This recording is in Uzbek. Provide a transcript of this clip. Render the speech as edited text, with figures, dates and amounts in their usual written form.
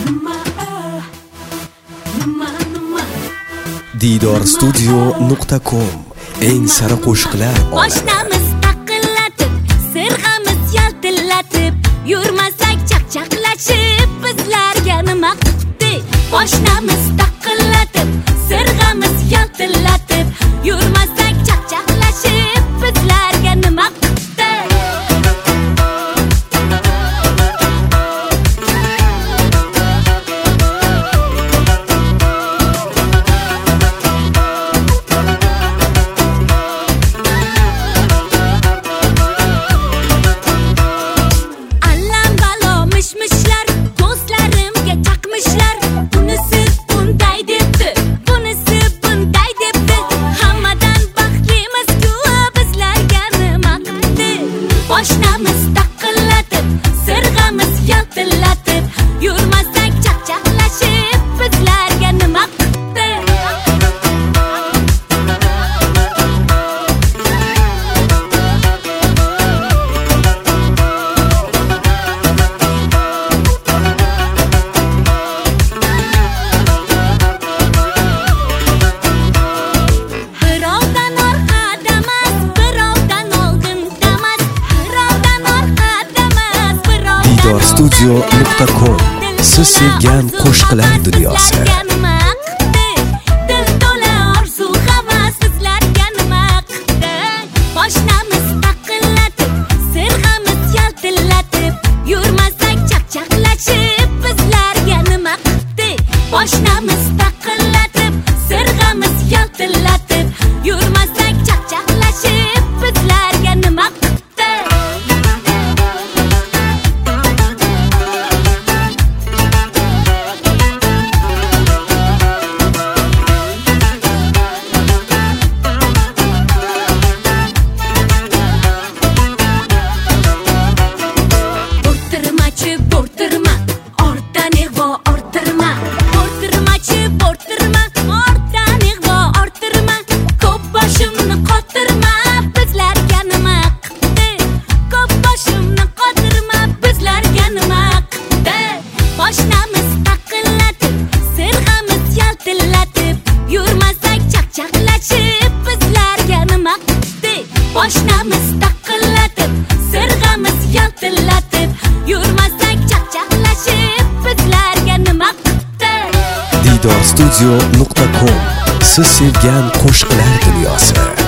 Didorstudio.com eng sara qo'shiqlar Oshnamiz taqillatib, sirg'amiz yaltillatib, yurmasak chaqchaqlashib, bizlarga nima qildi? Oshnamiz taqillatib, sirg'amiz yaltillatib, yurmasak chaqchaqlashib, bizlarga nima qildi? Oshnamiz taqillatib, sirg'amiz yaltillatib, yurmasak chaqchaqlashib, bizlarga nima qildi? Birovdan orqadamas, birovdan oldindamas, Didorstudio.com siz sevgan qo'shiqlar dunyosi. Dil to'la orzu havas, bizlarga nima qildi? Oshnamiz taqillatib, sirg'amiz yaltillatib, yurmasak chaqchaqlashib, bizlarga nima qildi? Oshnamiz taqillatib, sirg'amiz yaltillatib, yurmasak chaqchaqlashib, bizlarga nima qildi? Oshnamiz taqillatib, sirg'amiz yaltillatib, yurmasak chaqchaqlashib, bizlarga nima qildi? Oshnamiz taqillatib, sirg'amiz yaltillatib, yurmasak chaqchaqlashib, bizlarga nima qildi? Didorstudio.com siz sevgan qo'shiqlar dunyosi.